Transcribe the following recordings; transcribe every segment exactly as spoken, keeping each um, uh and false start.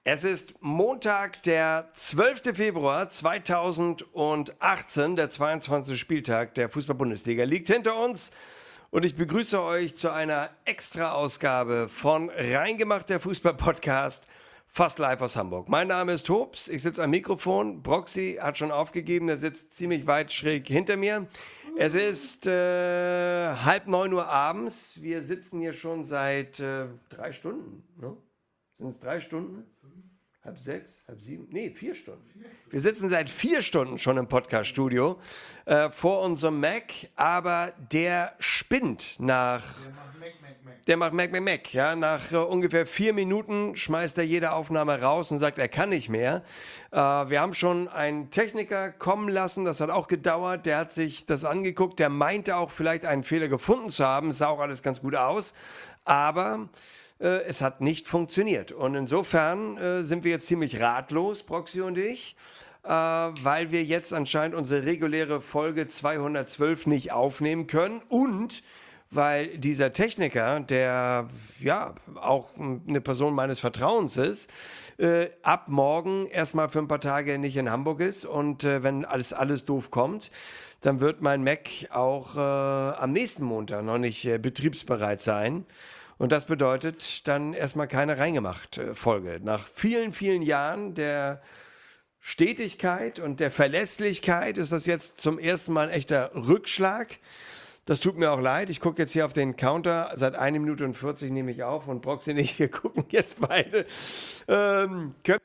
Es ist Montag, der zwölfte Februar zweitausendachtzehn, der zweiundzwanzigste Spieltag der Fußball-Bundesliga liegt hinter uns und ich begrüße euch zu einer Extra-Ausgabe von Reingemacht, der Fußball-Podcast, fast live aus Hamburg. Mein Name ist Hobbs, ich sitze am Mikrofon, Broxy hat schon aufgegeben, der sitzt ziemlich weit schräg hinter mir. Es ist äh, halb neun Uhr abends, wir sitzen hier schon seit äh, drei Stunden, ne? Sind es drei Stunden? Halb sechs, halb sieben? Nee, vier Stunden. Wir sitzen seit vier Stunden schon im Podcast-Studio äh, vor unserem Mac, aber der spinnt nach... Der macht Mac, Mac, Mac. Ja, nach äh, ungefähr vier Minuten schmeißt er jede Aufnahme raus und sagt, er kann nicht mehr. Äh, wir haben schon einen Techniker kommen lassen, das hat auch gedauert. Der hat sich das angeguckt, der meinte auch vielleicht einen Fehler gefunden zu haben. Es sah auch alles ganz gut aus, aber... Äh, es hat nicht funktioniert. Und insofern äh, sind wir jetzt ziemlich ratlos, Broxy und ich, äh, weil wir jetzt anscheinend unsere reguläre Folge zweihundertzwölf nicht aufnehmen können und weil dieser Techniker, der ja auch eine Person meines Vertrauens ist, äh, ab morgen erstmal für ein paar Tage nicht in Hamburg ist und äh, wenn alles, alles doof kommt, dann wird mein Mac auch äh, am nächsten Montag noch nicht äh, betriebsbereit sein. Und das bedeutet dann erstmal keine Reingemacht-Folge. Nach vielen, vielen Jahren der Stetigkeit und der Verlässlichkeit ist das jetzt zum ersten Mal ein echter Rückschlag. Das tut mir auch leid. Ich gucke jetzt hier auf den Counter. Seit einer Minute und vierzig nehme ich auf und Broxy nicht. Wir gucken jetzt beide. Ähm, können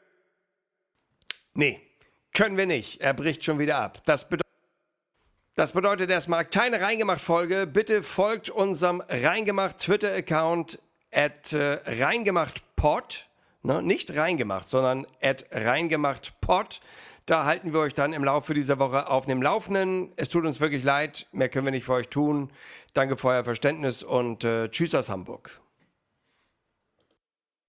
nee, können wir nicht. Er bricht schon wieder ab. Das bedeutet... Das bedeutet erstmal keine Reingemacht-Folge. Bitte folgt unserem Reingemacht-Twitter-Account at äh, reingemachtpod. Ne? Nicht reingemacht, sondern at reingemachtpod. Da halten wir euch dann im Laufe dieser Woche auf dem Laufenden. Es tut uns wirklich leid. Mehr können wir nicht für euch tun. Danke für euer Verständnis und äh, tschüss aus Hamburg.